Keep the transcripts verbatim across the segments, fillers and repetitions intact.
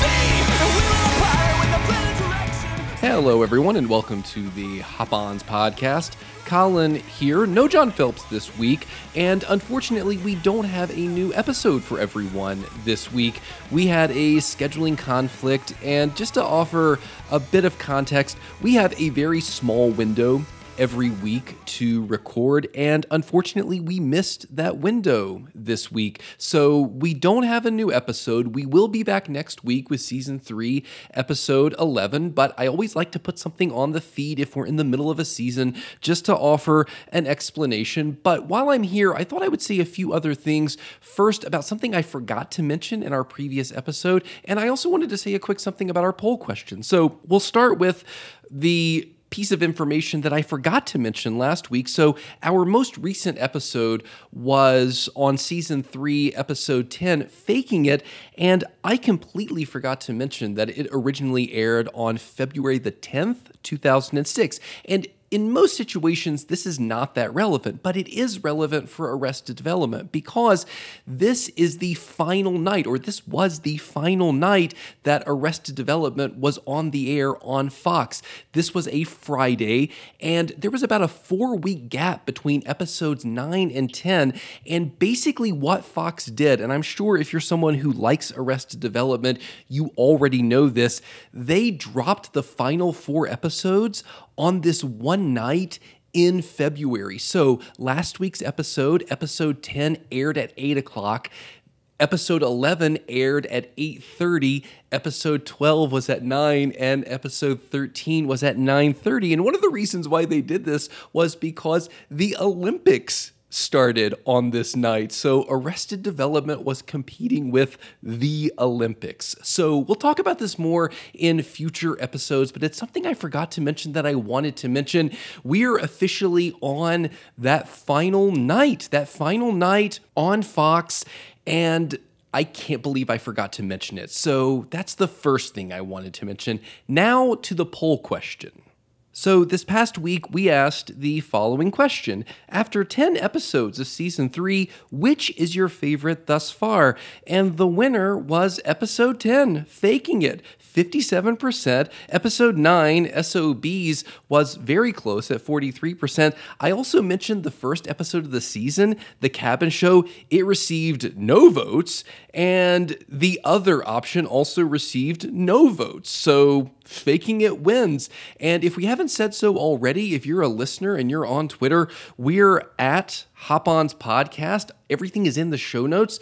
Hello, everyone, and welcome to the Hop-Ons podcast. Colin here. No John Phelps this week, and unfortunately, we don't have a new episode for everyone this week. We had a scheduling conflict, and just to offer a bit of context, we have a very small window every week to record, and unfortunately we missed that window this week, so we don't have a new episode. We will be back next week with season three, episode eleven, but I always like to put something on the feed if we're in the middle of a season just to offer an explanation. But while I'm here, I thought I would say a few other things. First, about something I forgot to mention in our previous episode, and I also wanted to say a quick something about our poll question. So we'll start with the piece of information that I forgot to mention last week. So our most recent episode was on season three, episode ten, Faking It, and I completely forgot to mention that it originally aired on February the tenth, two thousand six. And in most situations, this is not that relevant, but it is relevant for Arrested Development because this is the final night, or this was the final night that Arrested Development was on the air on Fox. This was a Friday, and there was about a four-week gap between episodes nine and ten, and basically what Fox did, and I'm sure if you're someone who likes Arrested Development, you already know this, they dropped the final four episodes on this one night in February. So last week's episode, episode ten, aired at eight o'clock. Episode eleven aired at eight thirty. Episode twelve was at nine, and episode thirteen was at nine thirty. And one of the reasons why they did this was because the Olympics started on this night. So Arrested Development was competing with the Olympics. So we'll talk about this more in future episodes, but it's something I forgot to mention that I wanted to mention. We're officially on that final night, that final night on Fox, and I can't believe I forgot to mention it. So that's the first thing I wanted to mention. Now to the poll question. So this past week, we asked the following question. After ten episodes of season three, which is your favorite thus far? And the winner was episode ten, Faking It, fifty-seven percent. Episode nine, S O Bs, was very close at forty-three percent. I also mentioned the first episode of the season, The Cabin Show. It received no votes, and the other option also received no votes. So Faking It wins. And if we haven't said so already, if you're a listener and you're on Twitter, we're at Hop-Ons Podcast. Everything is in the show notes.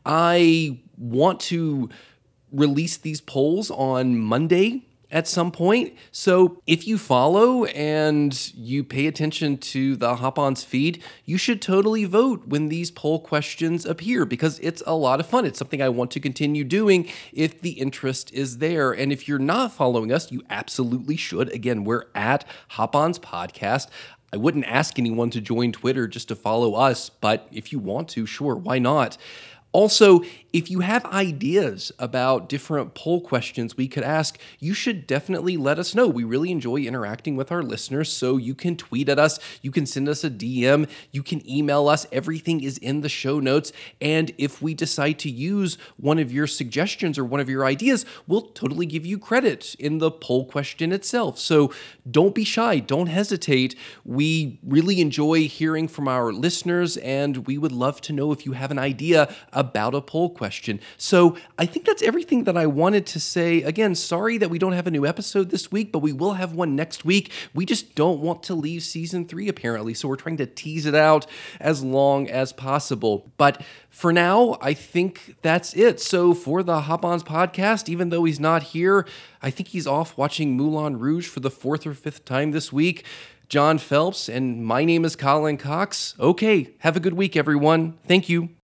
I want to release these polls on Monday at some point. So if you follow and you pay attention to the Hop-Ons feed, you should totally vote when these poll questions appear because it's a lot of fun. It's something I want to continue doing if the interest is there. And if you're not following us, you absolutely should. Again, we're at Hop-Ons Podcast. I wouldn't ask anyone to join Twitter just to follow us, but if you want to, sure, why not? Also, if you have ideas about different poll questions we could ask, you should definitely let us know. We really enjoy interacting with our listeners, so you can tweet at us, you can send us a D M, you can email us. Everything is in the show notes, and if we decide to use one of your suggestions or one of your ideas, we'll totally give you credit in the poll question itself. So don't be shy, don't hesitate. We really enjoy hearing from our listeners, and we would love to know if you have an idea about a poll question. So I think that's everything that I wanted to say. Again, sorry that we don't have a new episode this week, but we will have one next week. We just don't want to leave season three, apparently, so we're trying to tease it out as long as possible. But for now, I think that's it. So for the Hop-Ons podcast, even though he's not here, I think he's off watching Moulin Rouge for the fourth or fifth time this week. John Phelps, and my name is Colin Cox. Okay, have a good week, everyone. Thank you.